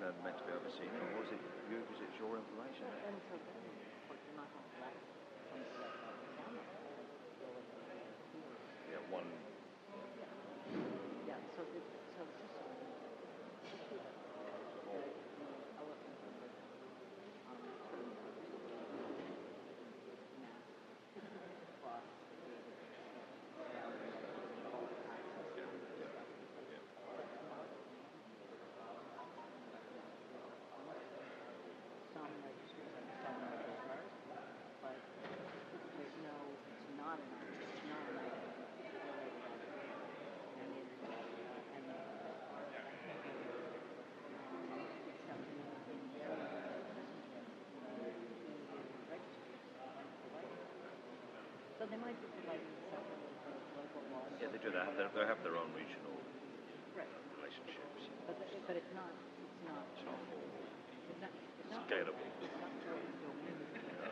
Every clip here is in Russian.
meant to be overseen, or is it you? Is it your information? And so then, of course, you're not going to let camera. Yeah, one. Yeah. So it's just they might be providing separately for local laws. Yeah, they do that. They have their own regional relationships. But it's not. It's not formal. It's not scalable. It's not domain.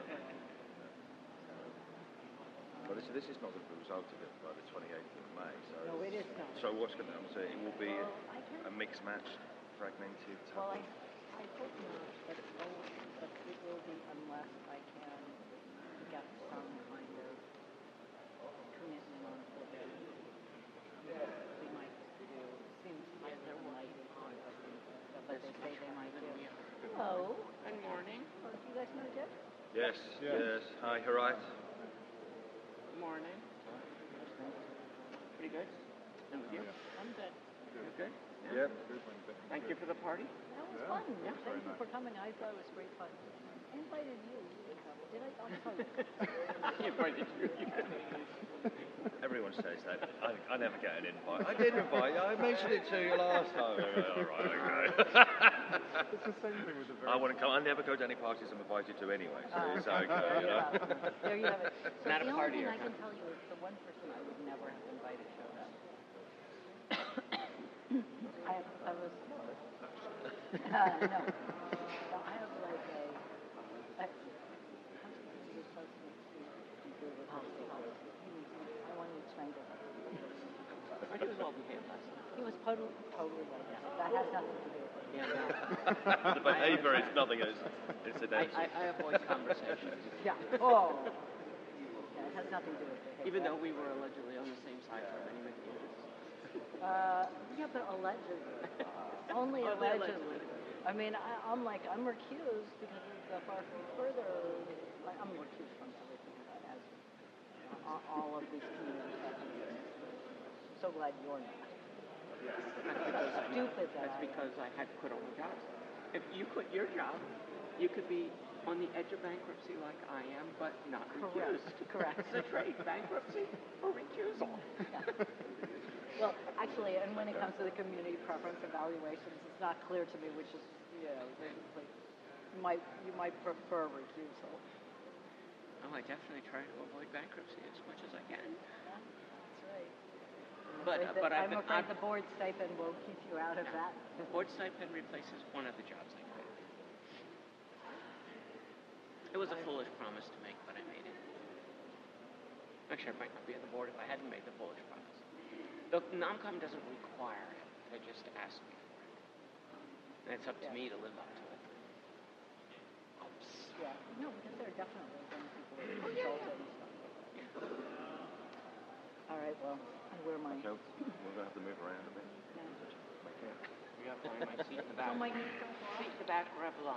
Well, this is not the result of it by the 28th of May. So no, it is not. So what's going to happen? So it will be a mixed match, fragmented. Well, I hope not, but it will be unless I can get some kind of commitment on full day. We might do. Seems like there might be, but they say they might do. Hello. Good morning. Oh, do you guys know Jeff? Yes. Hi, Harit. Morning. Pretty good. Thank you. I'm good. You good? Yeah. Thank you for the party. That was fun. Yeah, thank you for coming. I thought it was great fun. I invited you. You didn't come. Did I? I'm sorry. He invited you. Everyone says that. I never get an invite. I did invite you. I mentioned it to you last time. All right, okay. It's the same thing with the very... I wouldn't come. I never go to any parties I'm invited to anyway, so it's okay. There you have it. So Not the a only partier. thing I can tell you is the one person I would never have invited showed up. I was... no. I have like a... He was supposed to do with I wanted to explain to him. He was well behaved last night. He was totally like that. That has nothing to do with it. Yeah, no. The behaviour is nothing as incidental. I avoid conversations. Yeah. Oh. Yeah, it has nothing to do with it. Even though we were allegedly on the same side for many, many years. Yeah, but allegedly. Only allegedly. I mean, I'm recused because of the far further. I'm recused from everything as all of these communities have to do. I'm so glad you're not. That's because I had to quit all my jobs. If you quit your job, you could be on the edge of bankruptcy like I am, but not recused. Correct. It's a trade, bankruptcy or recusal. Yeah. Well, actually, and when it comes to the community preference evaluations, it's not clear to me which is, you might prefer recusal. Oh, I definitely try to avoid bankruptcy as much as I can. Yeah, that's right. I'm afraid the board stipend will keep you out of that. The board stipend replaces one of the jobs I quit. It was a foolish promise to make, but I made it. Actually, I might not be on the board if I hadn't made the foolish promise. The NOMCOM doesn't require it. They just ask me for it. And it's up to me to live up to it. Oops. Yeah. No, because there are definitely some people who consult it and stuff. Yeah. All right, well, where am I? Okay, we're going to have to move around a bit. Yeah. We have to find my seat in the back. Oh, my knees don't fall. Seat in the back where I belong.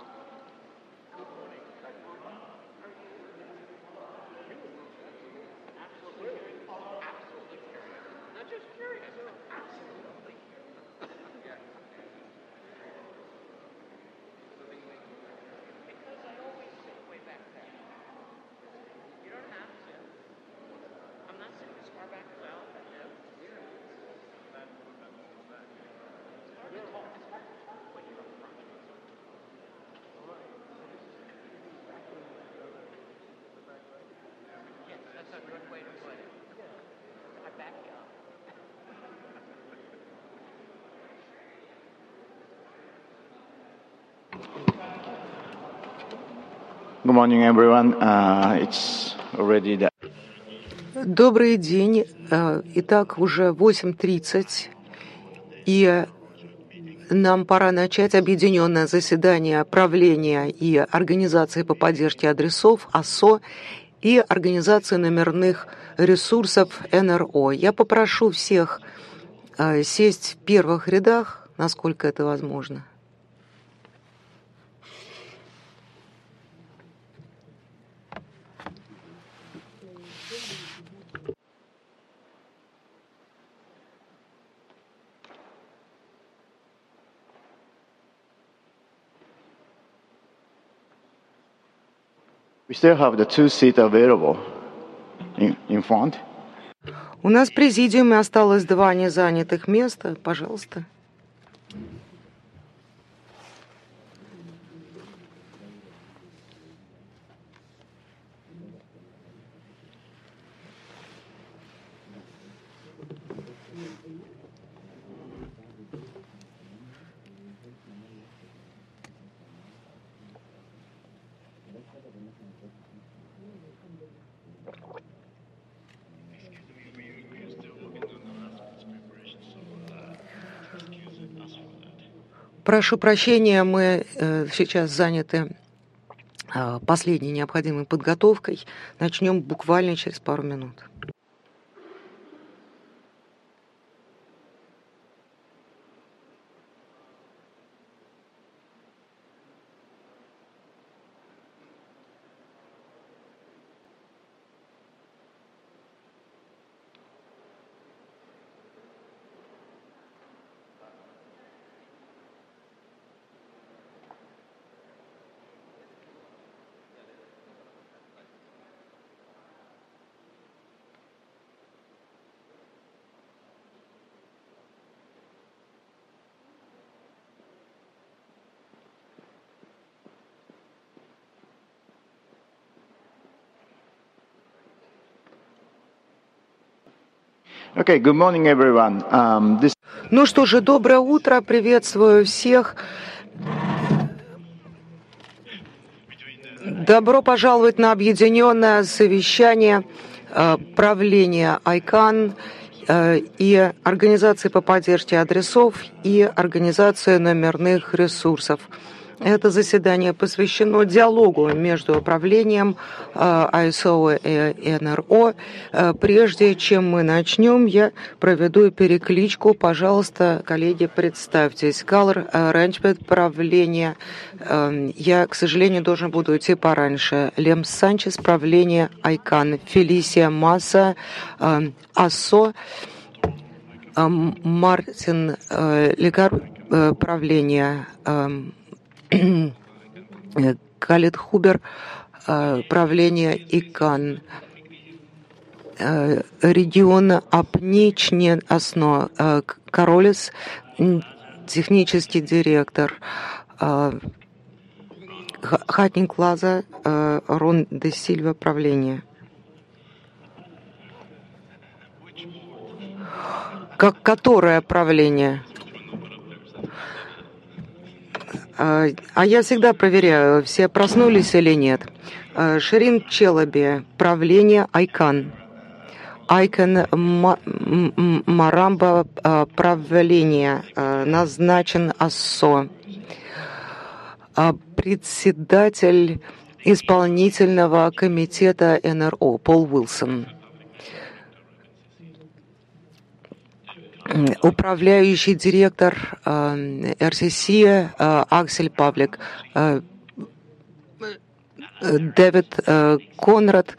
Absolutely curious. Absolutely curious. Not just curious. Absolutely curious. Because I always sit way back there. You don't have to. I'm not sitting as far back as I often do. It's hard to talk. It's hard to talk when you're up front. Yes, that's a good way to put it. I back you up. Good morning, everyone. It's already the... Добрый день. Итак, уже 8:30, и нам пора начать объединенное заседание правления и организации по поддержке адресов АСО и организации номерных ресурсов НРО. Я попрошу всех сесть в первых рядах, насколько это возможно. We still have the 2 seats available in front. У нас в президиуме осталось 2 незанятых места. Пожалуйста. Прошу прощения, мы сейчас заняты последней необходимой подготовкой. Начнем буквально через пару минут. Okay, good morning, everyone. Ну что же, доброе утро, приветствую всех. Добро пожаловать на объединенное совещание правления ICANN и Организации по поддержке адресов и Организации номерных ресурсов. Это заседание посвящено диалогу между управлением ISO и НРО. Прежде чем мы начнем, я проведу перекличку. Пожалуйста, коллеги, представьтесь. Калр Ренчбет, правление. Я, к сожалению, должен буду идти пораньше. Лем Санчес, правление ICANN. Фелисия Масса, АСО. Мартин Лекар, правление. Калит Хубер, правление ИКАН, регион Апничне Осно, Королес, технический директор, Хатник Лаза, Рон де Сильва, правление. Которое правление? А я всегда проверяю, все проснулись или нет. Ширин Челаби, правление ICANN. ICANN Марамба, правление, назначен АСО. Председатель исполнительного комитета НРО Пол Уилсон. Управляющий директор РСС Аксель Павлик, Дэвид Конрад,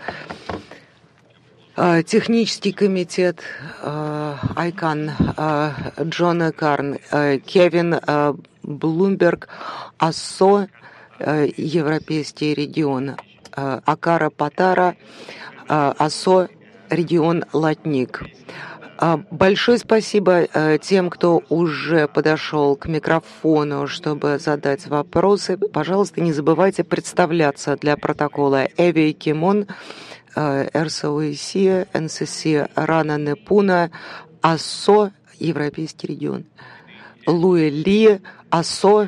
технический комитет ICANN Джон Карн, Кевин Блумберг, АСО, Европейский регион, Акара Патара, АСО, регион Латник. Большое спасибо тем, кто уже подошел к микрофону, чтобы задать вопросы. Пожалуйста, не забывайте представляться для протокола. Эви Кимон, РСОИС, НСС Рана Непуна, АСО, Европейский регион. Луи Ли, АСО,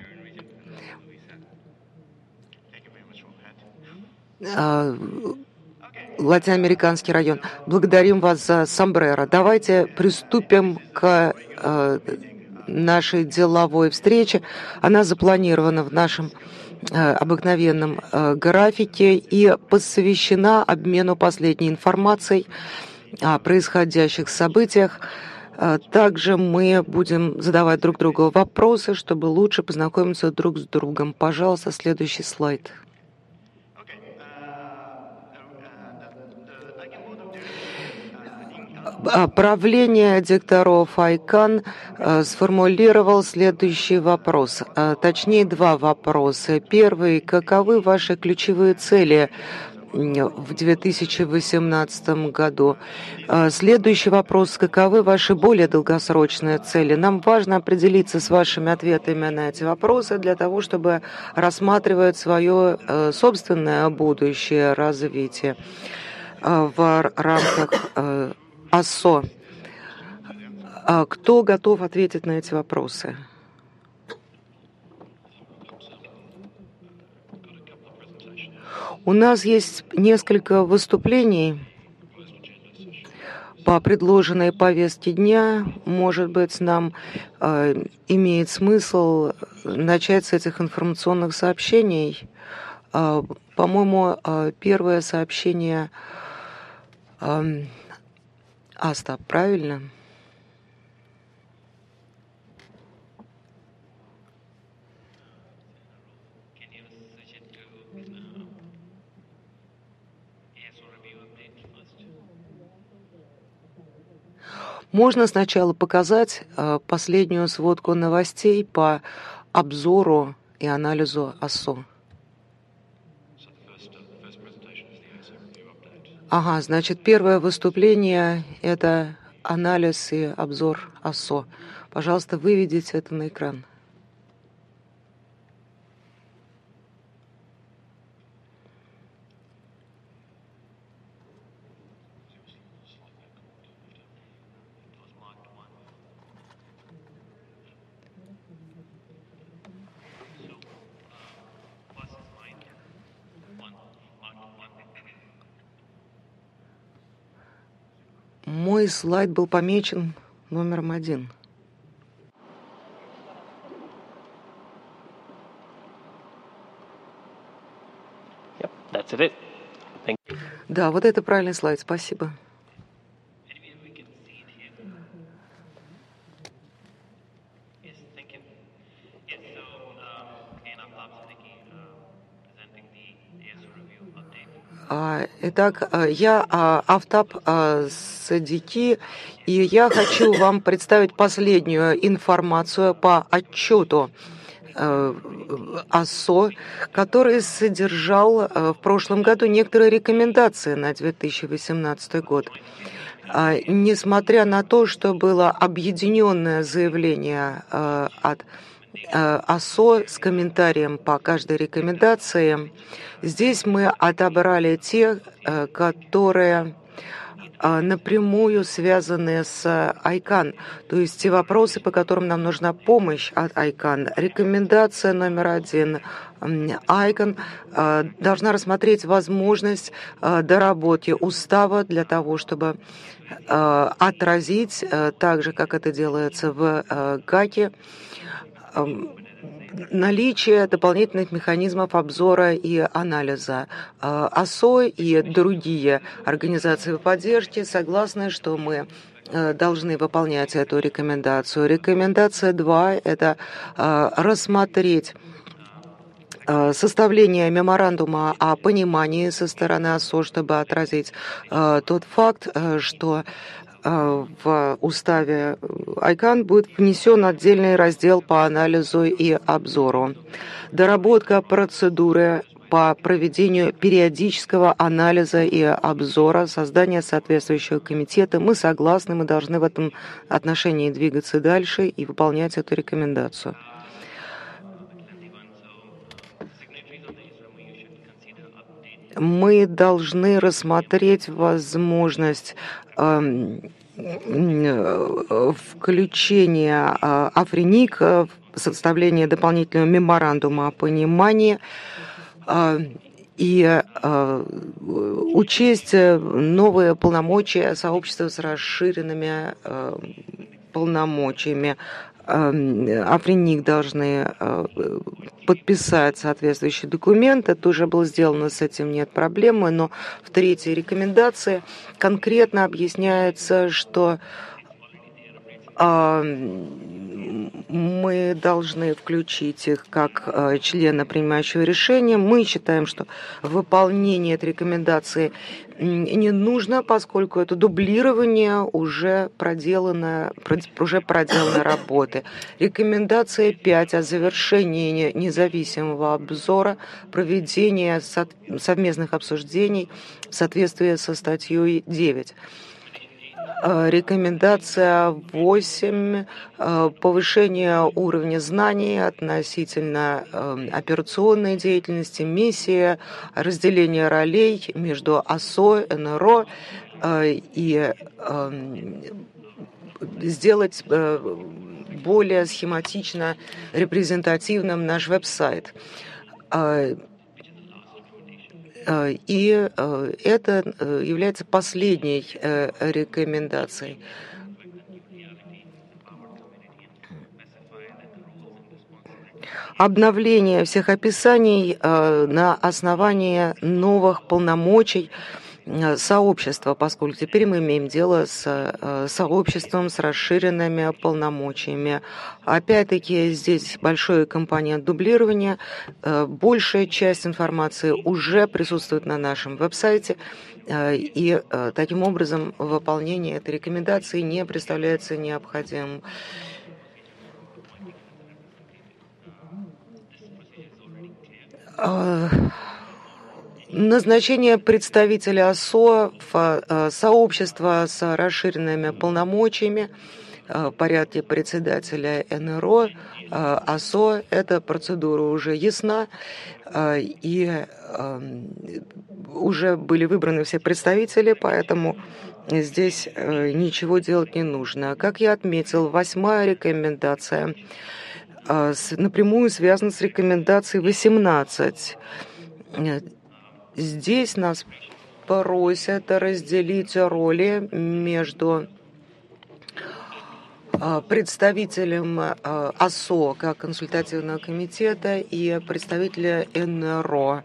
Латиноамериканский район. Благодарим вас за сомбреро. Давайте приступим к нашей деловой встречи. Она запланирована в нашем обыкновенном графике и посвящена обмену последней информацией о происходящих событиях. Также мы будем задавать друг другу вопросы, чтобы лучше познакомиться друг с другом. Пожалуйста, следующий слайд. Правление директоров ICANN сформулировал следующий вопрос, точнее два вопроса. Первый, каковы ваши ключевые цели в 2018 году? Следующий вопрос, каковы ваши более долгосрочные цели? Нам важно определиться с вашими ответами на эти вопросы для того, чтобы рассматривать свое собственное будущее развитие в рамках АСО. Кто готов ответить на эти вопросы? У нас есть несколько выступлений по предложенной повестке дня. Может быть, нам имеет смысл начать с этих информационных сообщений. По-моему, первое сообщение Остап, правильно? Можно сначала показать последнюю сводку новостей по обзору и анализу АСО. Ага, значит, первое выступление – это анализ и обзор АСО. Пожалуйста, выведите это на экран. Мой слайд был помечен номером 1. Yep, that's it. Thank you. Да, вот это правильный слайд, спасибо. Итак, я Афтап Садики, и я хочу вам представить последнюю информацию по отчету АСО, который содержал в прошлом году некоторые рекомендации на 2018 год. Несмотря на то, что было объединенное заявление от АСО с комментарием по каждой рекомендации, здесь мы отобрали те, которые напрямую связаны с ICANN, то есть те вопросы, по которым нам нужна помощь от ICANN. Рекомендация номер 1. ICANN должна рассмотреть возможность доработки устава для того, чтобы отразить, так же, как это делается в ГАКе, наличие дополнительных механизмов обзора и анализа. АСО и другие организации поддержки согласны, что мы должны выполнять эту рекомендацию. Рекомендация 2 – это рассмотреть составление меморандума о понимании со стороны АСО, чтобы отразить тот факт, что в уставе ICANN будет внесен отдельный раздел по анализу и обзору. Доработка процедуры по проведению периодического анализа и обзора, создание соответствующего комитета. Мы согласны, мы должны в этом отношении двигаться дальше и выполнять эту рекомендацию. Мы должны рассмотреть возможность включения Африник в составление дополнительного меморандума о понимании и учесть новые полномочия сообщества с расширенными полномочиями. Африник должны подписать соответствующие документы. Это уже было сделано, с этим нет проблемы. Но в третьей рекомендации конкретно объясняется, что мы должны включить их как члена принимающего решения. Мы считаем, что выполнение этой рекомендации не нужно, поскольку это дублирование уже проделанной работы. Рекомендация 5 о завершении независимого обзора, проведения совместных обсуждений в соответствии со статьей 9. Рекомендация 8 повышение уровня знаний относительно операционной деятельности, миссии, разделение ролей между ОСО, НРО и сделать более схематично репрезентативным наш веб-сайт. И это является последней рекомендацией. Обновление всех описаний на основании новых полномочий сообщества, поскольку теперь мы имеем дело с сообществом с расширенными полномочиями. Опять-таки здесь большой компонент дублирования. Большая часть информации уже присутствует на нашем веб-сайте, и таким образом выполнение этой рекомендации не представляется необходимым. Назначение представителя ОСО в сообщество с расширенными полномочиями в порядке председателя НРО, ОСО, эта процедура уже ясна, и уже были выбраны все представители, поэтому здесь ничего делать не нужно. Как я отметил, 8-я рекомендация напрямую связана с рекомендацией 18. Здесь нас просят разделить роли между представителем ОСО как консультативного комитета и представителя НРО.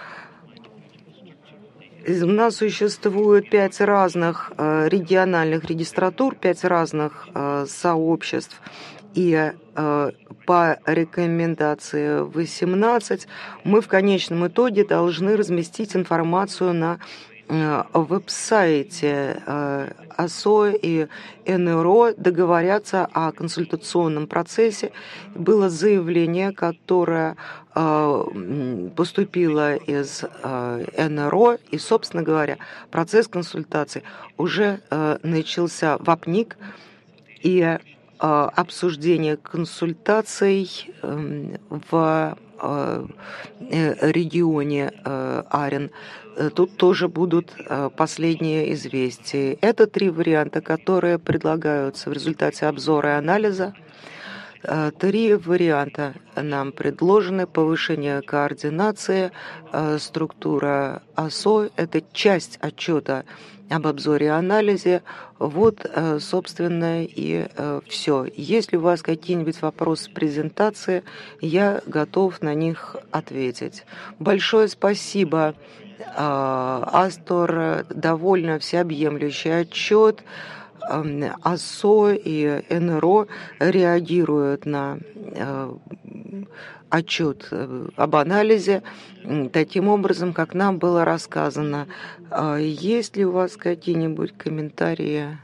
У нас существует 5 разных региональных регистратур, 5 разных сообществ, и по рекомендации 18 мы в конечном итоге должны разместить информацию на веб-сайте ОСО и НРО, договорятся о консультационном процессе. Было заявление, которое поступило из НРО, и, собственно говоря, процесс консультаций уже начался в АПНИК, и обсуждение консультаций в регионе Арен. Тут тоже будут последние известия. Это 3 варианта, которые предлагаются в результате обзора и анализа. 3 варианта нам предложены. Повышение координации, структура ОСО. Это часть отчета об обзоре и анализе. Вот, собственно, и все. Если у вас какие-нибудь вопросы презентации, я готов на них ответить. Большое спасибо. Астор довольно всеобъемлющий отчет. ОСО и НРО реагируют на отчет об анализе таким образом, как нам было рассказано. Есть ли у вас какие-нибудь комментарии?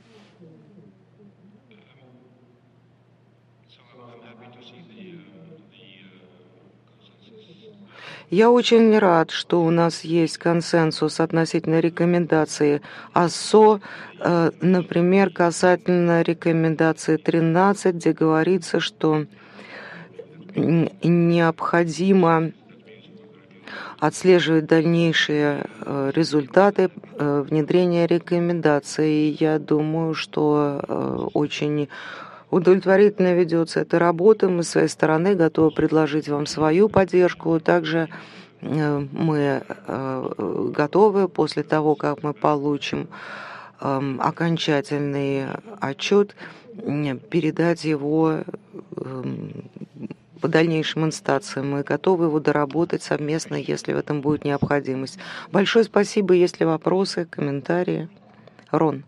Я очень рад, что у нас есть консенсус относительно рекомендации ОСО, например, касательно рекомендации 13, где говорится, что необходимо отслеживать дальнейшие результаты внедрения рекомендаций. Я думаю, что очень удовлетворительно ведется эта работа. Мы с своей стороны готовы предложить вам свою поддержку. Также мы готовы после того, как мы получим окончательный отчет, передать его по дальнейшим инстанциям. Мы готовы его доработать совместно, если в этом будет необходимость. Большое спасибо. Есть ли вопросы, комментарии? Рон.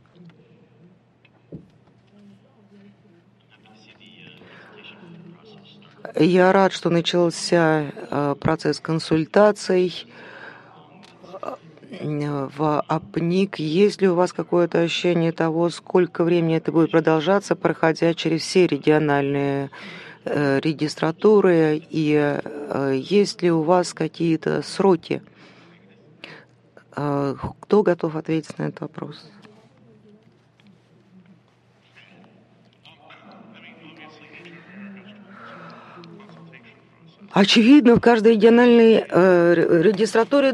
Я рад, что начался процесс консультаций в АПНИК. Есть ли у вас какое-то ощущение того, сколько времени это будет продолжаться, проходя через все региональные регистратуры, и есть ли у вас какие-то сроки? Кто готов ответить на этот вопрос? Очевидно, в каждой региональной регистратуре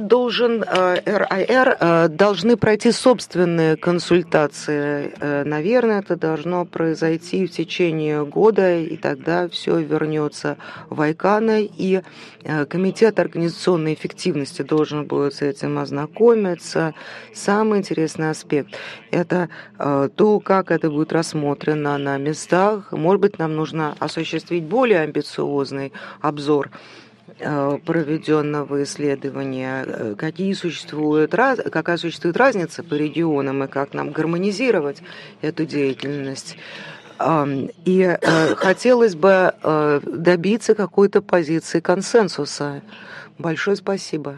должны пройти собственные консультации. Наверное, это должно произойти в течение года, и тогда все вернется в ICANN, и Комитет организационной эффективности должен будет с этим ознакомиться. Самый интересный аспект – это то, как это будет рассмотрено на местах. Может быть, нам нужно осуществить более амбициозный обзор проведенного исследования, какая существует разница по регионам и как нам гармонизировать эту деятельность. И хотелось бы добиться какой-то позиции консенсуса. Большое спасибо.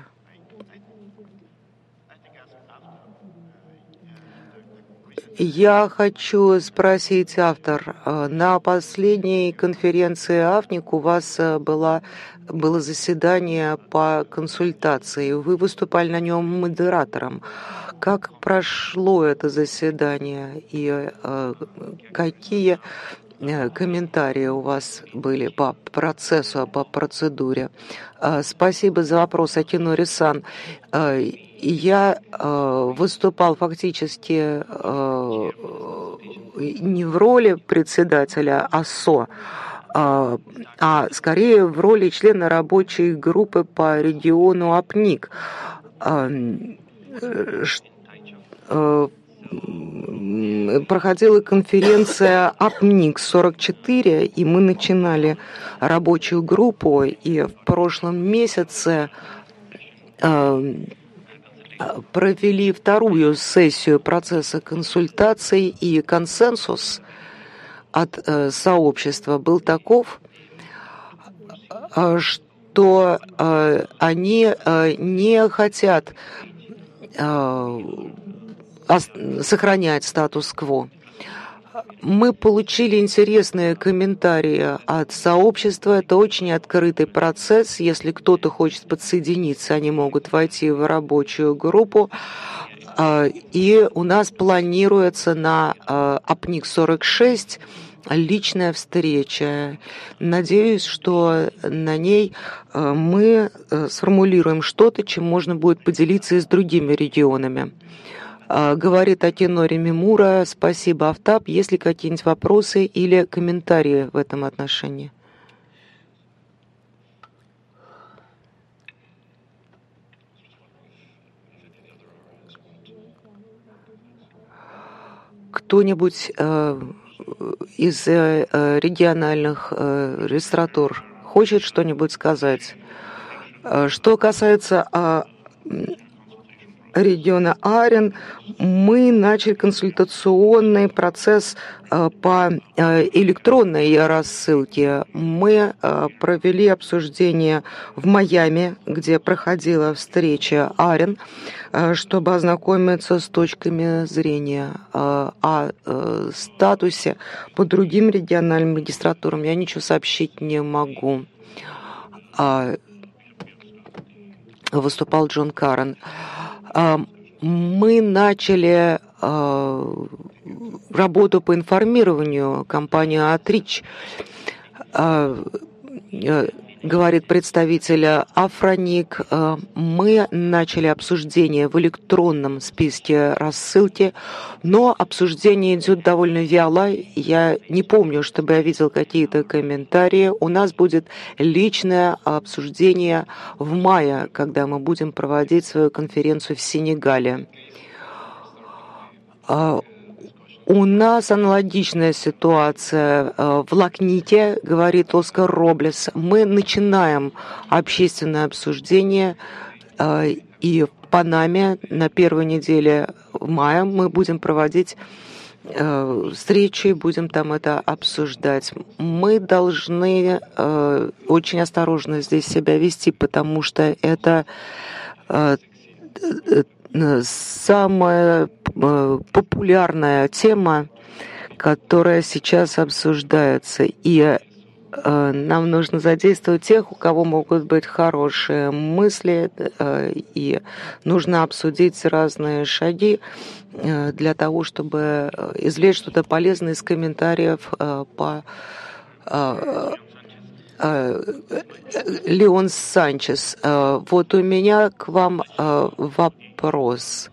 Я хочу спросить автор. На последней конференции АФНИК у вас было заседание по консультации. Вы выступали на нем модератором. Как прошло это заседание и какие комментарии у вас были по процессу, по процедуре? Спасибо за вопрос, Акинори-сан. Я выступал фактически не в роли председателя АСО, а скорее в роли члена рабочей группы по региону АПНИК. Проходила конференция АПНИК-44, и мы начинали рабочую группу, и в прошлом месяце провели вторую сессию процесса консультаций, и консенсус от сообщества был таков, что они не хотят сохранять статус-кво. Мы получили интересные комментарии от сообщества. Это очень открытый процесс. Если кто-то хочет подсоединиться, они могут войти в рабочую группу. И у нас планируется на АПНИК-46 личная встреча. Надеюсь, что на ней мы сформулируем что-то, чем можно будет поделиться и с другими регионами. Говорит Акинори Мимура. Спасибо, Афтаб. Есть ли какие-нибудь вопросы или комментарии в этом отношении? Кто-нибудь из региональных регистратур хочет что-нибудь сказать? Что касается региона Арен, мы начали консультационный процесс по электронной рассылке. Мы провели обсуждение в Майами, где проходила встреча Арен, чтобы ознакомиться с точками зрения. О статусе по другим региональным регистратурам я ничего сообщить не могу. Выступал Джон Карен. Мы начали работу по информированию компании Outreach, говорит представитель Афроник. Мы начали обсуждение в электронном списке рассылки, но обсуждение идет довольно вяло. Я не помню, чтобы я видел какие-то комментарии. У нас будет личное обсуждение в мае, когда мы будем проводить свою конференцию в Сенегале. У нас аналогичная ситуация в Лакните, говорит Оскар Роблес. Мы начинаем общественное обсуждение, и в Панаме на первой неделе мая мы будем проводить встречи, будем там это обсуждать. Мы должны очень осторожно здесь себя вести, потому что это самая популярная тема, которая сейчас обсуждается. И нам нужно задействовать тех, у кого могут быть хорошие мысли, и нужно обсудить разные шаги для того, чтобы извлечь что-то полезное из комментариев по Леон Санчес. Вот у меня к вам вопрос.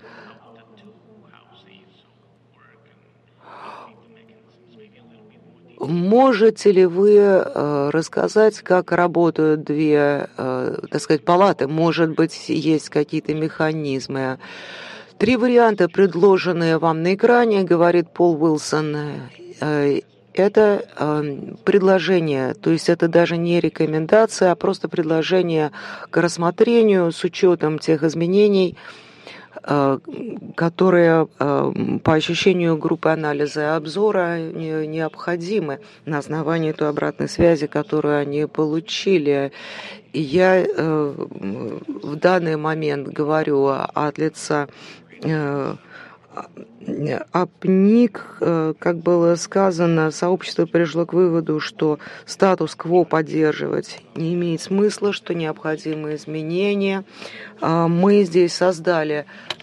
Можете ли вы рассказать, как работают две, так сказать, палаты? Может быть, есть какие-то механизмы? 3 варианта, предложенные вам на экране, говорит Пол Уилсон. Это предложение, то есть это даже не рекомендация, а просто предложение к рассмотрению с учетом тех изменений, которые по ощущению группы анализа и обзора необходимы на основании той обратной связи, которую они получили. И я в данный момент говорю от лица АПНИК, как было сказано, сообщество пришло к выводу, что статус-кво поддерживать не имеет смысла, что необходимы изменения. Мы здесь создали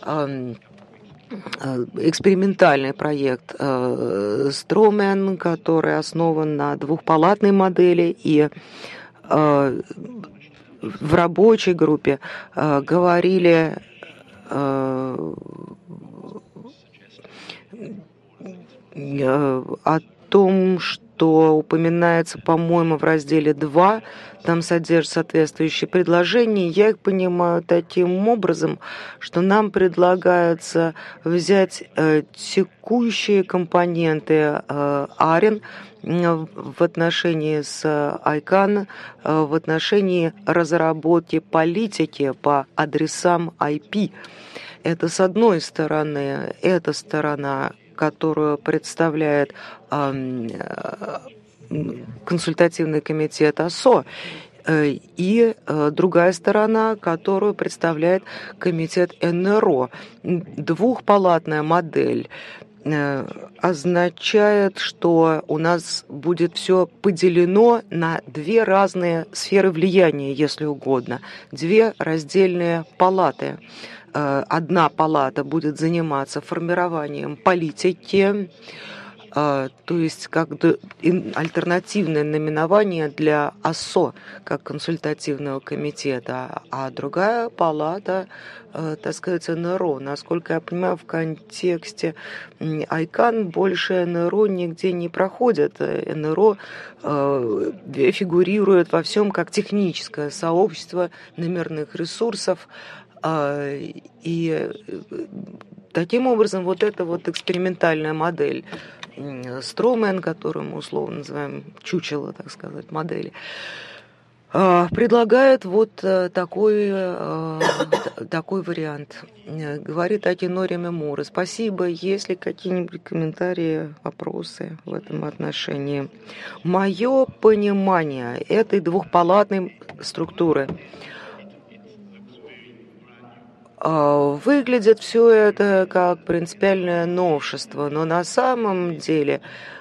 экспериментальный проект Строумен, который основан на двухпалатной модели, и в рабочей группе говорили о том, что упоминается, по-моему, в разделе 2, там содержат соответствующие предложения. Я их понимаю таким образом, что нам предлагается взять текущие компоненты ARIN в отношении с ICANN, в отношении разработки политики по адресам IP. Это с одной стороны, эта сторона, которую представляет консультативный комитет ОСО, и другая сторона, которую представляет комитет НРО. Двухпалатная модель означает, что у нас будет все поделено на 2 разные сферы влияния, если угодно, 2 раздельные палаты. Одна палата будет заниматься формированием политики, то есть как альтернативное наименование для ОСО, как консультативного комитета, а другая палата, так сказать, НРО. Насколько я понимаю, в контексте ICANN больше НРО нигде не проходит. НРО фигурирует во всем как техническое сообщество номерных ресурсов, и таким образом вот эта вот экспериментальная модель Строумен, которую мы условно называем чучело, так сказать, модели, предлагает вот такой вариант. Говорит Акинори Мемура. Спасибо. Есть ли какие-нибудь комментарии, вопросы в этом отношении? Мое понимание этой двухпалатной структуры – выглядит все это как принципиальное новшество, но на самом деле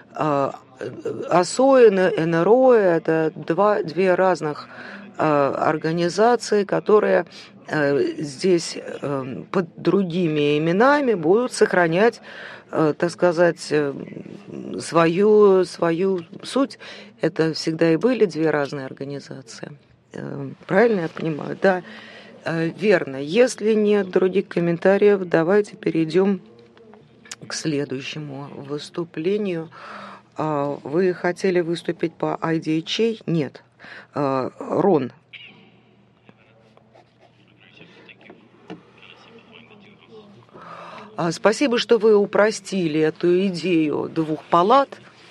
ОСО и НРО – это две разных организации, которые здесь под другими именами будут сохранять, так сказать, свою суть. Это всегда и были 2 разные организации. Правильно я понимаю? Да. Верно. Если нет других комментариев, давайте перейдем к следующему выступлению. Вы хотели выступить по IDHA? Нет. Рон. Спасибо, что вы упростили эту идею 2 палат,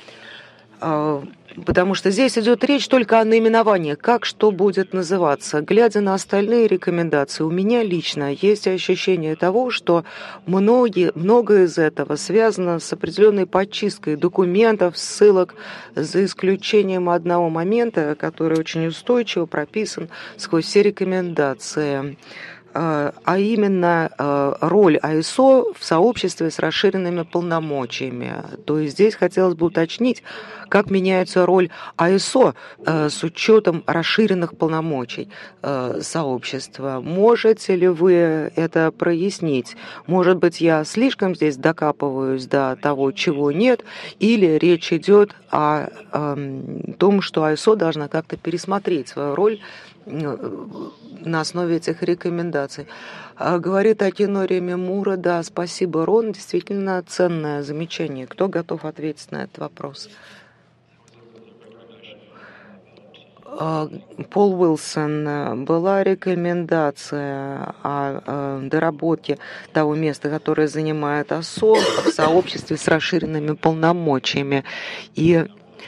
потому что здесь идет речь только о наименовании, как что будет называться. Глядя на остальные рекомендации, у меня лично есть ощущение того, что многое из этого связано с определенной подчисткой документов, ссылок, за исключением одного момента, который очень устойчиво прописан сквозь все рекомендации, а именно роль АСО в сообществе с расширенными полномочиями. То есть здесь хотелось бы уточнить, как меняется роль АСО с учетом расширенных полномочий сообщества. Можете ли вы это прояснить? Может быть, я слишком здесь докапываюсь до того, чего нет, или речь идет о том, что АСО должна как-то пересмотреть свою роль на основе этих рекомендаций. Говорит Акинори Мимура. Да, спасибо, Рон. Действительно ценное замечание. Кто готов ответить на этот вопрос? Пол Уилсон, была рекомендация о доработке того места, которое занимает АСО в сообществе с расширенными полномочиями. И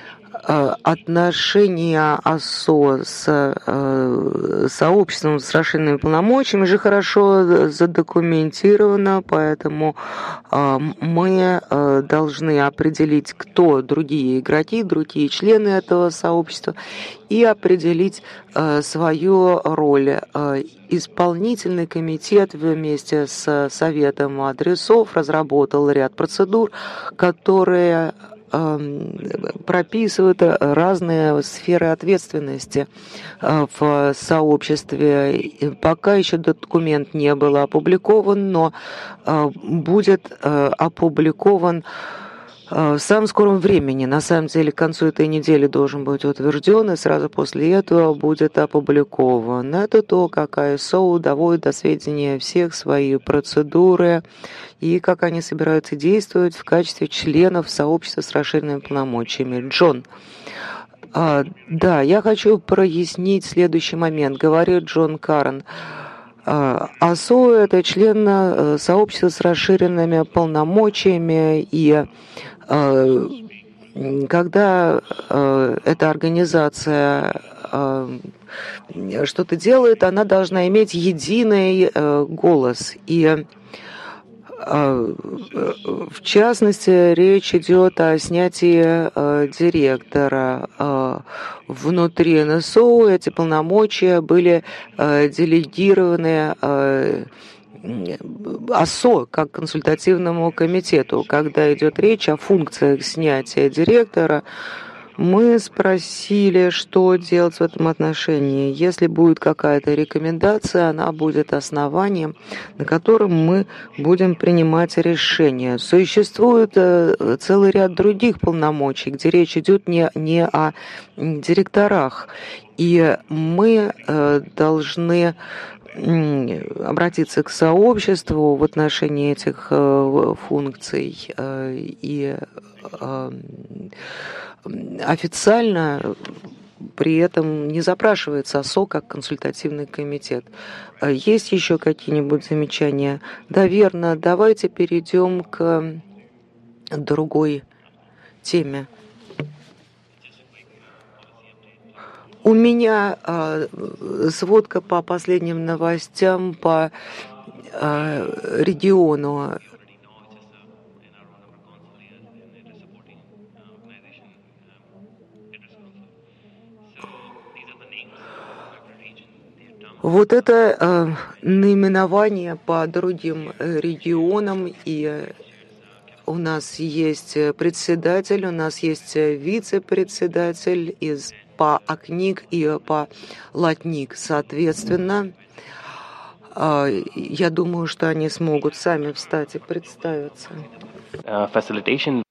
отношения ОСО с сообществом с расширенными полномочиями же хорошо задокументировано, поэтому мы должны определить, кто другие игроки, другие члены этого сообщества, и определить свою роль. Исполнительный комитет вместе с Советом адресов разработал ряд процедур, которые прописывают разные сферы ответственности в сообществе. Пока еще документ не был опубликован, но будет опубликован в самом скором времени. На самом деле, к концу этой недели должен быть утвержден, и сразу после этого будет опубликован. Это то, как АСО доводит до сведения всех свои процедуры и как они собираются действовать в качестве членов сообщества с расширенными полномочиями. Джон. Да, я хочу прояснить следующий момент. Говорит Джон Карн. АСО – это член сообщества с расширенными полномочиями, и когда эта организация что-то делает, она должна иметь единый голос. И в частности, речь идет о снятии директора. Внутри НСО эти полномочия были делегированы АСО как консультативному комитету. Когда идет речь о функциях снятия директора, мы спросили, что делать в этом отношении. Если будет какая-то рекомендация, она будет основанием, на котором мы будем принимать решения. Существует целый ряд других полномочий, где речь идет не о директорах. И мы должны обратиться к сообществу в отношении этих функций и официально при этом не запрашивается АСО как консультативный комитет. Есть еще какие-нибудь замечания? Да, верно. Давайте перейдем к другой теме. У меня сводка по последним новостям по региону. Вот это наименование по другим регионам, и у нас есть председатель, у нас есть вице-председатель по АКНИК и по ЛАТНИК, соответственно. Я думаю, что они смогут сами встать и представиться. Facilitation.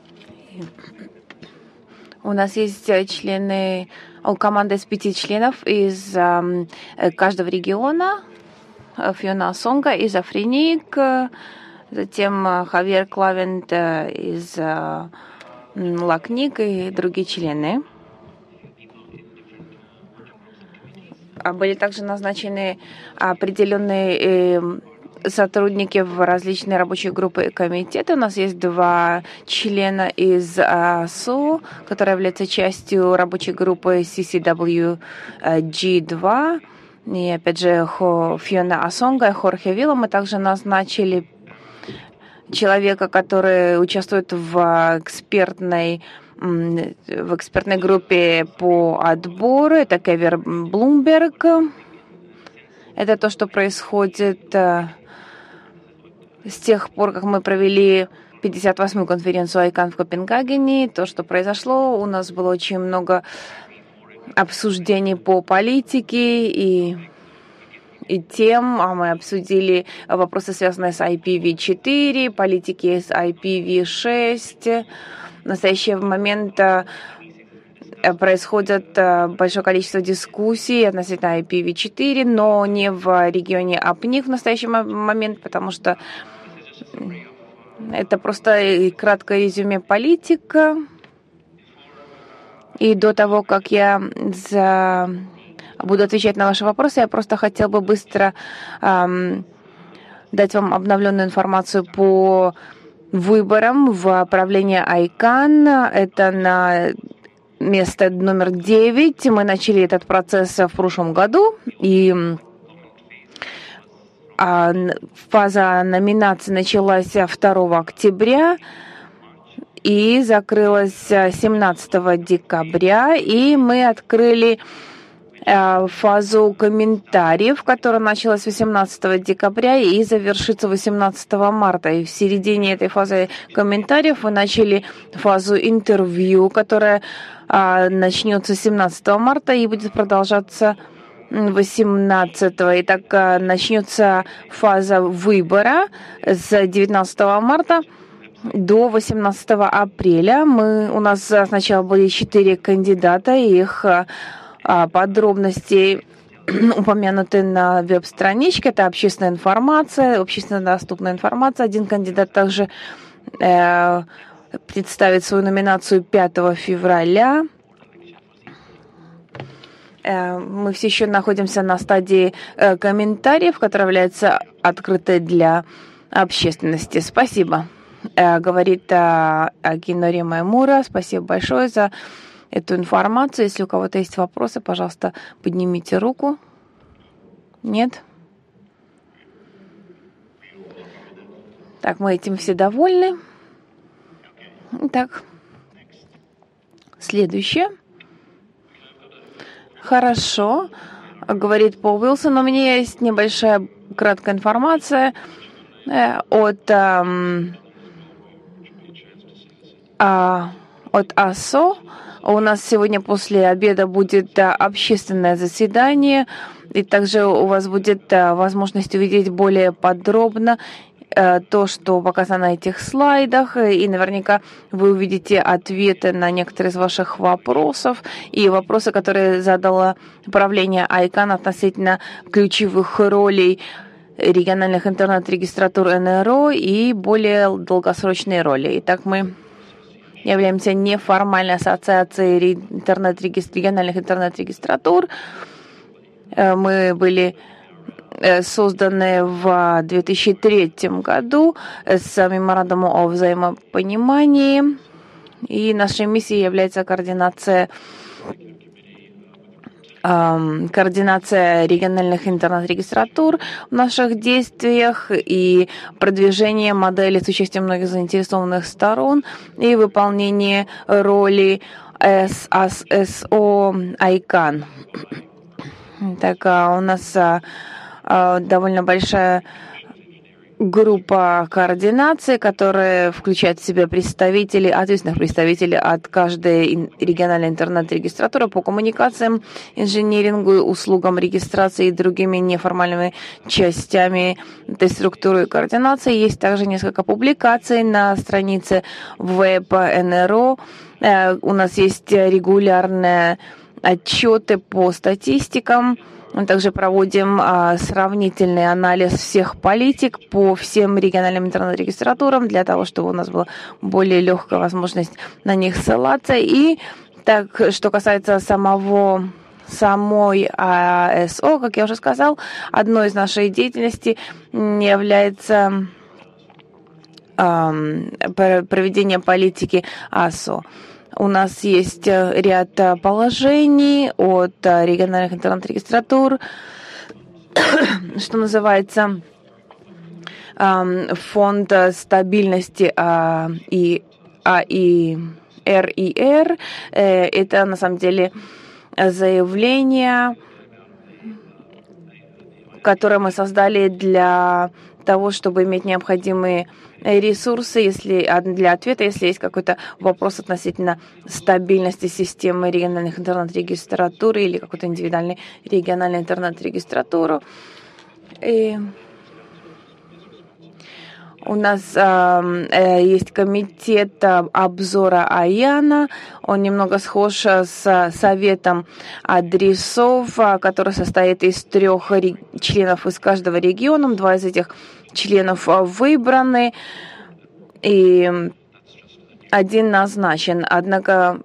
У нас есть члены, команда из 5 членов из каждого региона. Фиона Сонга из Африник, затем Хавьер Клавент из ЛАКНИК и другие члены. Были также назначены определенные сотрудники в различные рабочие группы и комитеты. У нас есть 2 члена из АСО, которые являются частью рабочей группы CCWG2. И опять же Фиона Асонга и Хорхе Вилла. Мы также назначили человека, который участвует в экспертной группе по отбору. Это Кевин Блумберг. Это то, что происходит с тех пор, как мы провели 58-ю конференцию ICANN в Копенгагене. То, что произошло, у нас было очень много обсуждений по политике и тем, а мы обсудили вопросы, связанные с IPv4, политики с IPv6. В настоящий момент происходит большое количество дискуссий относительно IPv4, но не в регионе АПНИК в настоящий момент, потому что это просто краткое резюме политика. И до того, как я буду отвечать на ваши вопросы, я просто хотел бы быстро дать вам обновленную информацию по выборам в правление ICANN. Это на место номер 9. Мы начали этот процесс в прошлом году, и фаза номинации началась 2 октября и закрылась 17 декабря, и мы открыли фазу комментариев, которая началась 18 декабря и завершится 18 марта. И в середине этой фазы комментариев мы начали фазу интервью, которая начнется 17 марта и будет продолжаться 18. И так начнется фаза выбора с 19 марта до 18 апреля. У нас сначала были 4 кандидата, и их подробности упомянуты на веб-страничке. Это общественная информация, общественно доступная информация. Один кандидат также представит свою номинацию 5 февраля. Мы все еще находимся на стадии комментариев, которая является открытой для общественности. Спасибо, говорит Акинори Маймура. Спасибо большое за эту информацию. Если у кого-то есть вопросы, пожалуйста, поднимите руку. Нет? Так, мы этим все довольны. Итак, следующее. Хорошо, говорит Пол Уилсон. У меня есть небольшая краткая информация от АСО. У нас сегодня после обеда будет общественное заседание, и также у вас будет возможность увидеть более подробно то, что показано на этих слайдах, и наверняка вы увидите ответы на некоторые из ваших вопросов и вопросы, которые задало правление ICANN относительно ключевых ролей региональных интернет-регистратур НРО и более долгосрочные роли. Итак, мы являемся неформальной ассоциацией региональных интернет-регистратур. Мы были созданы в 2003 году с меморандумом о взаимопонимании. И нашей миссией является координация региональных интернет-регистратур в наших действиях и продвижение модели с участием многих заинтересованных сторон и выполнение роли САСО ICANN. Так, у нас довольно большая группа координации, которая включает в себя ответственных представителей от каждой региональной интернет-регистратуры по коммуникациям, инженерингу, услугам регистрации и другими неформальными частями этой структуры координации. Есть также несколько публикаций на странице веб НРО. У нас есть регулярные отчеты по статистикам. Мы также проводим сравнительный анализ всех политик по всем региональным интернет-регистратурам для того, чтобы у нас была более легкая возможность на них ссылаться. И так, что касается самого самой АСО, как я уже сказал, одной из нашей деятельности является проведение политики АСО. У нас есть ряд положений от региональных интернет-регистратур, что называется фонд стабильности и РИР. Это на самом деле заявление, которое мы создали для того, чтобы иметь необходимые ресурсы для ответа, если есть какой-то вопрос относительно стабильности системы региональных интернет-регистратур или какой-то индивидуальной региональной интернет-регистратуры. И у нас есть комитет обзора АЯНа. Он немного схож с советом адресов, который состоит из 3 членов из каждого региона. 2 из этих членов выбраны, и 1 назначен. Однако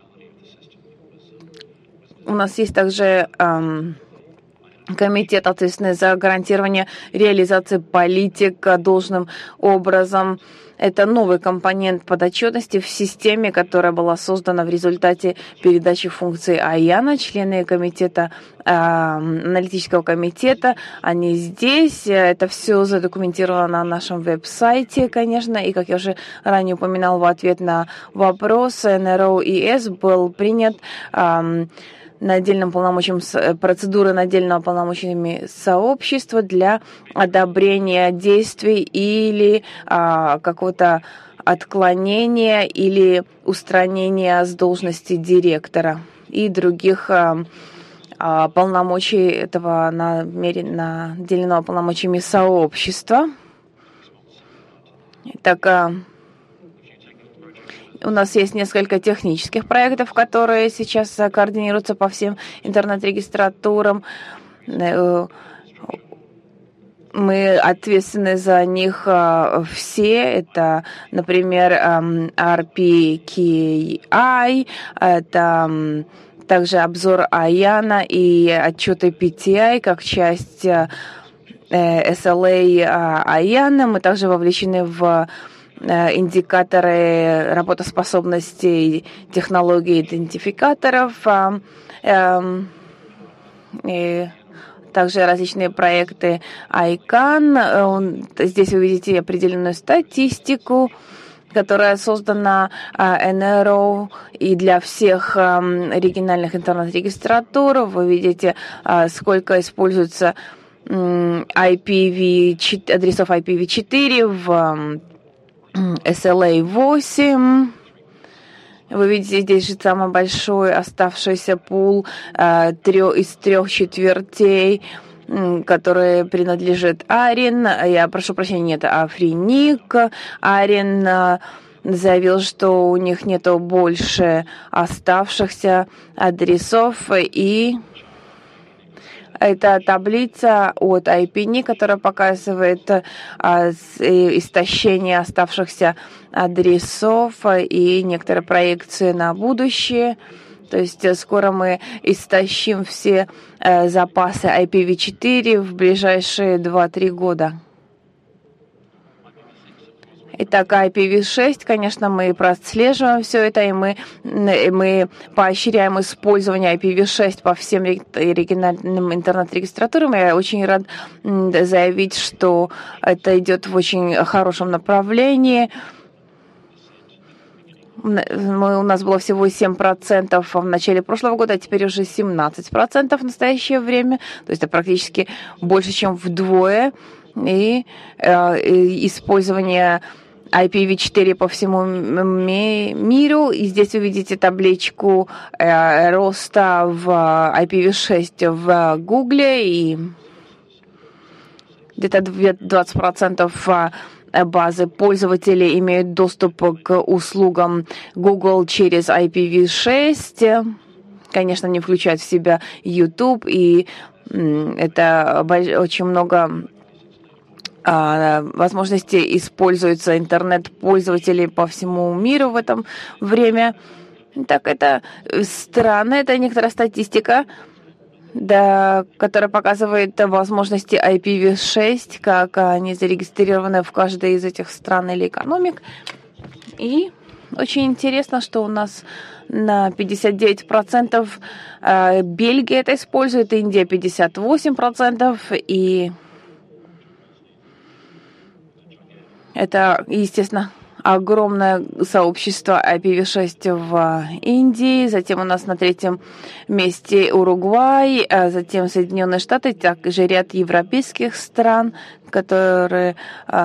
у нас есть также комитет, ответственный за гарантирование реализации политик должным образом. Это новый компонент подотчетности в системе, которая была создана в результате передачи функций АЯНа. Члены комитета, аналитического комитета, они здесь. Это все задокументировано на нашем веб-сайте, конечно. И, как я уже ранее упоминал в ответ на вопрос, НРО-ИС был принят на отдельном полномочием, процедуры на отдельного полномочиями сообщества для одобрения действий или какого-то отклонения или устранения с должности директора и других полномочий этого наделенного полномочиями сообщества. Так, у нас есть несколько технических проектов, которые сейчас координируются по всем интернет-регистратурам. Мы ответственны за них все. Это, например, RPKI, это также обзор АЯНа и отчеты PTI как часть SLA АЯНа. Мы также вовлечены в индикаторы работоспособности технологий идентификаторов, и также различные проекты ICANN. Здесь вы видите определенную статистику, которая создана НРО и для всех региональных интернет-регистратур. Вы видите, сколько используется адресов IPv4 в SLA 8. Вы видите здесь же самый большой оставшийся пул из 3/4, который принадлежит ARIN. Я прошу прощения, нет, Африник. ARIN заявил, что у них нету больше оставшихся адресов, и это таблица от IPNI, которая показывает истощение оставшихся адресов и некоторые проекции на будущее. То есть скоро мы истощим все запасы IPv4 в ближайшие 2-3 года. Итак, IPv6, конечно, мы прослеживаем все это, и мы поощряем использование IPv6 по всем региональным интернет-регистратурам. Я очень рад заявить, что это идет в очень хорошем направлении. У нас было всего 7% в начале прошлого года, а теперь уже 17% в настоящее время. То есть это практически больше, чем вдвое. И использование IPv4 по всему миру. И здесь вы видите табличку роста в IPv6 в Google, и где-то 20% базы пользователей имеют доступ к услугам Google через IPv6. Конечно, не включает в себя YouTube, и это очень много возможности используются интернет-пользователей по всему миру в это время. Так, это странно, это некоторая статистика. да, которая показывает возможности IPv6, как они зарегистрированы в каждой из этих стран или экономик. И очень интересно, что у нас на 59% Бельгия это использует, Индия 58%, и это, естественно, огромное сообщество IPv6 в Индии, затем у нас на третьем месте Уругвай, затем Соединенные Штаты, также ряд европейских стран, которые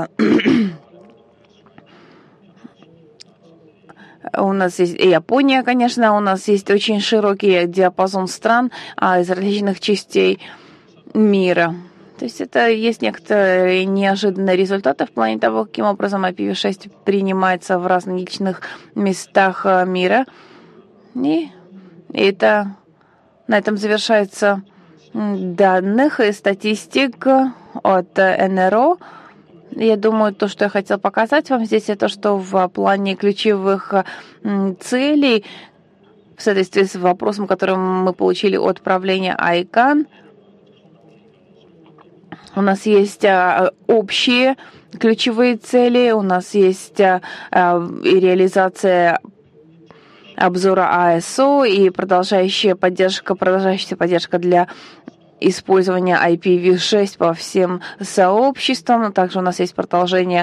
у нас есть и Япония, конечно, у нас есть очень широкий диапазон стран из различных частей мира. То есть это есть некоторые неожиданные результаты в плане того, каким образом IPv6 принимается в различных местах мира. И на этом завершается данных и статистика от НРО. Я думаю, то, что я хотела показать вам здесь, это что в плане ключевых целей, в соответствии с вопросом, который мы получили от правления ICANN, у нас есть общие ключевые цели, у нас есть реализация обзора АСО и продолжающаяся поддержка для использования IPv6 по всем сообществам. Также у нас есть продолжение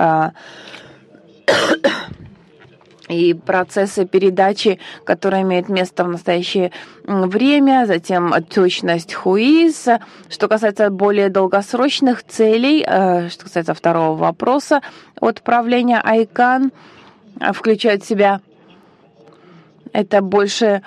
и процессы передачи, которые имеют место в настоящее время, затем точность ХУИЗ. Что касается более долгосрочных целей, что касается второго вопроса от правления ICANN, включает в себя это больше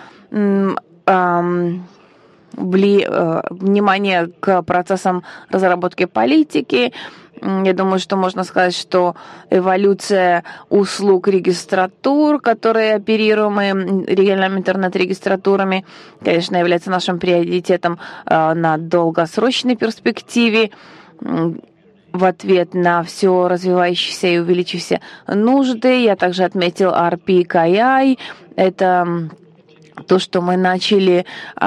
внимание к процессам разработки политики. Я думаю, что можно сказать, что эволюция услуг регистратур, которые оперируемы региональными интернет-регистратурами, конечно, является нашим приоритетом на долгосрочной перспективе. В ответ на все развивающиеся и увеличившиеся нужды я также отметил RPKI. Это то, что мы начали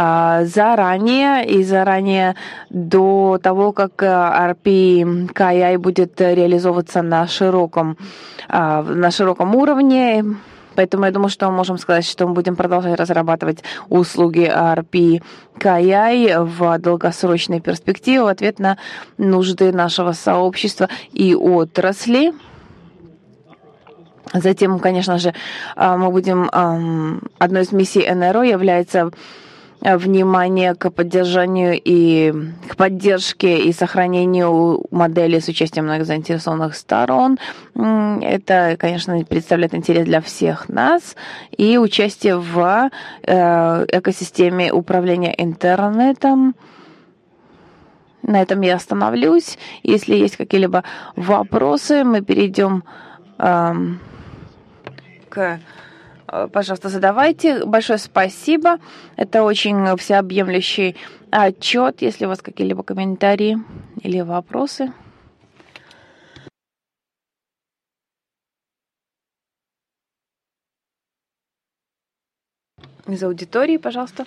заранее до того, как RPKI будет реализовываться на широком уровне. Поэтому я думаю, что мы можем сказать, что мы будем продолжать разрабатывать услуги RPKI в долгосрочной перспективе в ответ на нужды нашего сообщества и отрасли. Затем, конечно же, мы будем... Одной из миссий НРО является внимание к поддержанию и к поддержке и сохранению модели с участием многих заинтересованных сторон. Это, конечно, представляет интерес для всех нас. И участие в экосистеме управления интернетом. На этом я остановлюсь. Если есть какие-либо вопросы, мы перейдем пожалуйста, задавайте. Большое спасибо. Это очень всеобъемлющий отчет. Если у вас какие-либо комментарии или вопросы. Из аудитории, пожалуйста.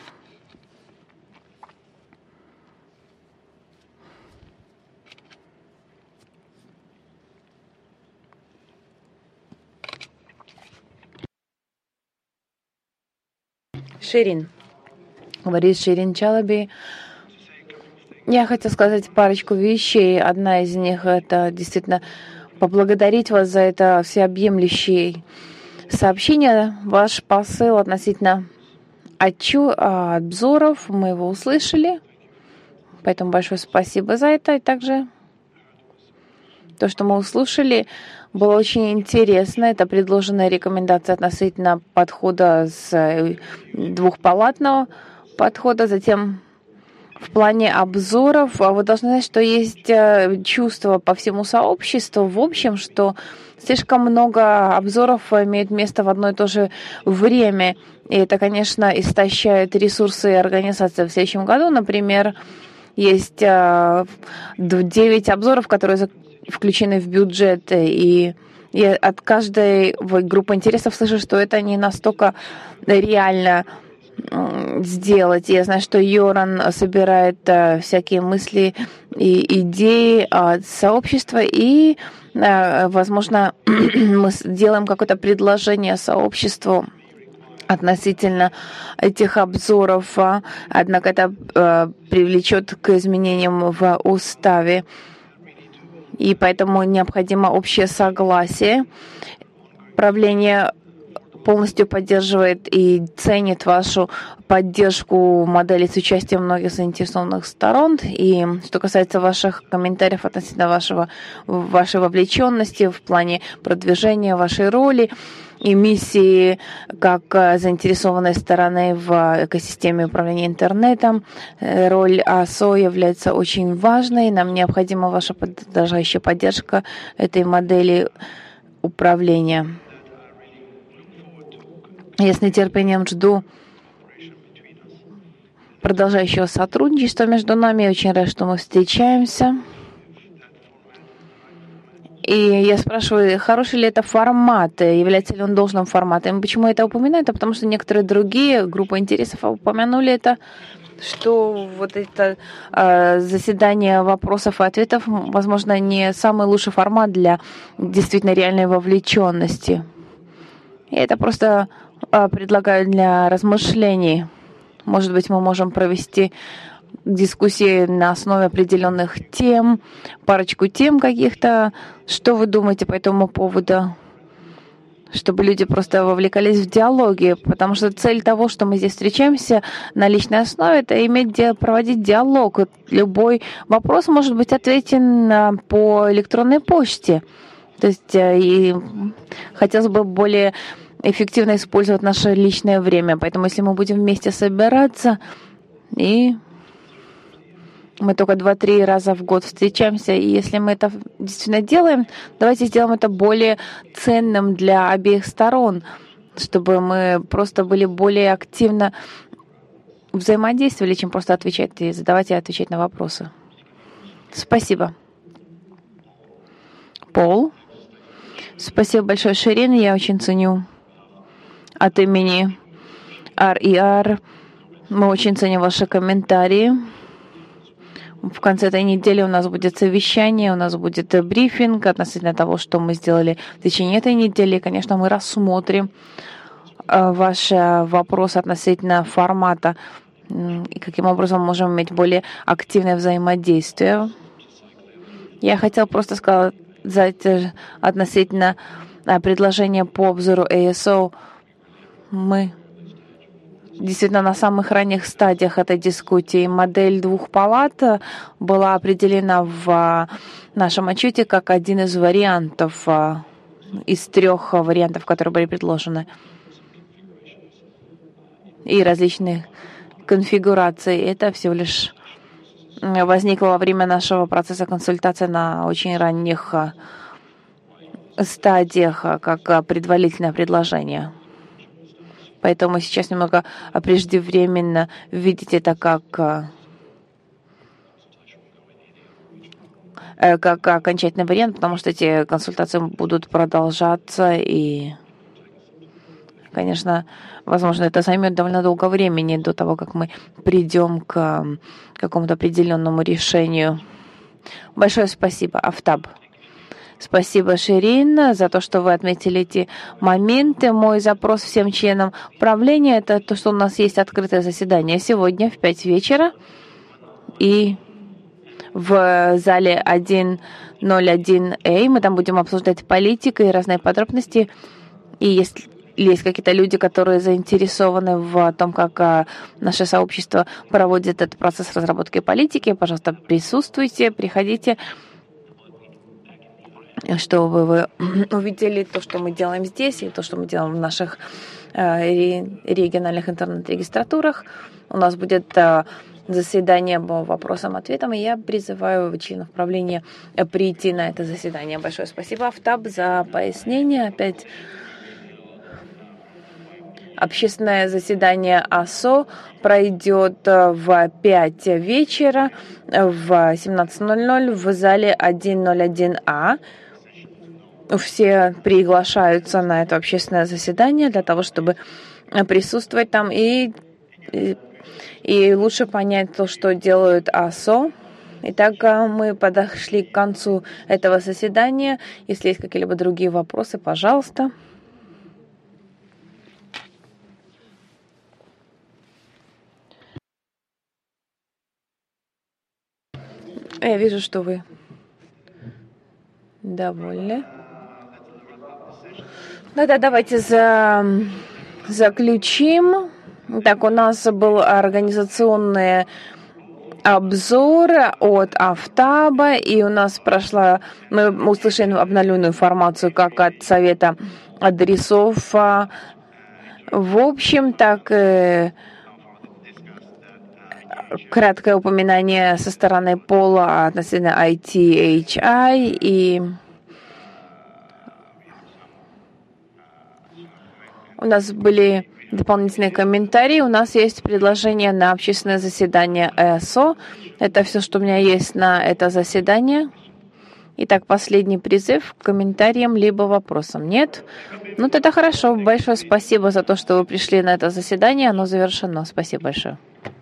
Ширин. Говорит Ширин Чалаби. Я хотела сказать парочку вещей. Одна из них — это действительно поблагодарить вас за это всеобъемлющее сообщение. Ваш посыл относительно обзоров, мы его услышали. Поэтому большое спасибо за это. И также то, что мы услышали, было очень интересно. Это предложенная рекомендация относительно подхода с двухпалатного подхода. Затем в плане обзоров вы должны знать, что есть чувство по всему сообществу в общем, что слишком много обзоров имеет место в одно и то же время. И это, конечно, истощает ресурсы организации в следующем году. Например, есть 9 обзоров, которые включены в бюджет, и я от каждой группы интересов слышу, что это не настолько реально. сделать. Я знаю, что Йоран собирает всякие мысли и идеи от сообщества, и, возможно, мы сделаем какое-то предложение сообществу относительно этих обзоров, однако это привлечет к изменениям в уставе, и поэтому необходимо общее согласие. Правление полностью поддерживает и ценит вашу поддержку модели с участием многих заинтересованных сторон. И что касается ваших комментариев относительно вашей вовлеченности в плане продвижения вашей роли и миссии как заинтересованной стороны в экосистеме управления интернетом, роль АСО является очень важной. Нам необходима ваша продолжающая поддержка этой модели управления. Я с нетерпением жду продолжающего сотрудничества между нами. Я очень рад, что мы встречаемся. И я спрашиваю, хороший ли это формат, является ли он должным форматом. Почему я это упоминаю? Это потому что некоторые другие группы интересов упомянули это, что вот это заседание вопросов и ответов, возможно, не самый лучший формат для действительно реальной вовлеченности. И это просто предлагаю для размышлений. Может быть, мы можем провести дискуссии на основе определенных тем, парочку тем каких-то. Что вы думаете по этому поводу? Чтобы люди просто вовлекались в диалоги, потому что цель того, что мы здесь встречаемся на личной основе, это проводить диалог. Любой вопрос может быть ответен по электронной почте. То есть и хотелось бы более эффективно использовать наше личное время. Поэтому если мы будем вместе собираться, и мы только 2-3 раза в год встречаемся, и если мы это действительно делаем, давайте сделаем это более ценным для обеих сторон, чтобы мы просто были более активно взаимодействовали, чем просто отвечать и задавать и отвечать на вопросы. Спасибо. Пол. Спасибо большое, Ширин. Я очень ценю от имени RER. Мы очень ценим ваши комментарии. В конце этой недели у нас будет совещание, у нас будет брифинг относительно того, что мы сделали в течение этой недели. И, конечно, мы рассмотрим ваш вопрос относительно формата и каким образом можем иметь более активное взаимодействие. Я хотела просто сказать относительно предложения по обзору ASO. Мы действительно на самых ранних стадиях этой дискуссии. Модель 2 палат была определена в нашем отчете как один из вариантов, из 3 вариантов, которые были предложены, и различных конфигураций. Это всего лишь возникло во время нашего процесса консультации на очень ранних стадиях, как предварительное предложение. Поэтому сейчас немного преждевременно видеть это как окончательный вариант, потому что эти консультации будут продолжаться, и, конечно, возможно, это займет довольно долго времени до того, как мы придем к какому-то определенному решению. Большое спасибо, Афтаб. Спасибо, Ширин, за то, что вы отметили эти моменты. Мой запрос всем членам правления — это то, что у нас есть открытое заседание сегодня в 5 вечера. И в зале 101A мы там будем обсуждать политику и разные подробности. И если есть какие-то люди, которые заинтересованы в том, как наше сообщество проводит этот процесс разработки политики, пожалуйста, присутствуйте, приходите, чтобы вы увидели то, что мы делаем здесь, и то, что мы делаем в наших региональных интернет-регистратурах. У нас будет заседание по вопросам-ответам, и я призываю членов правления прийти на это заседание. Большое спасибо, Афтаб, за пояснение. Опять общественное заседание АСО пройдет в 5 вечера в 17:00 в зале 101А. Все приглашаются на это общественное заседание для того, чтобы присутствовать там и и лучше понять то, что делают АСО. Итак, мы подошли к концу этого заседания. Если есть какие-либо другие вопросы, пожалуйста. Я вижу, что вы довольны. Да, давайте заключим. Так, у нас был организационный обзор от Афтаба, и у нас мы услышали обновленную информацию как от Совета адресов в общем, так и краткое упоминание со стороны Пола относительно ITHI, и у нас были дополнительные комментарии. У нас есть предложение на общественное заседание ЭСО. Это все, что у меня есть на это заседание. Итак, последний призыв к комментариям либо вопросам. Нет? Ну, тогда хорошо. Большое спасибо за то, что вы пришли на это заседание. Оно завершено. Спасибо большое.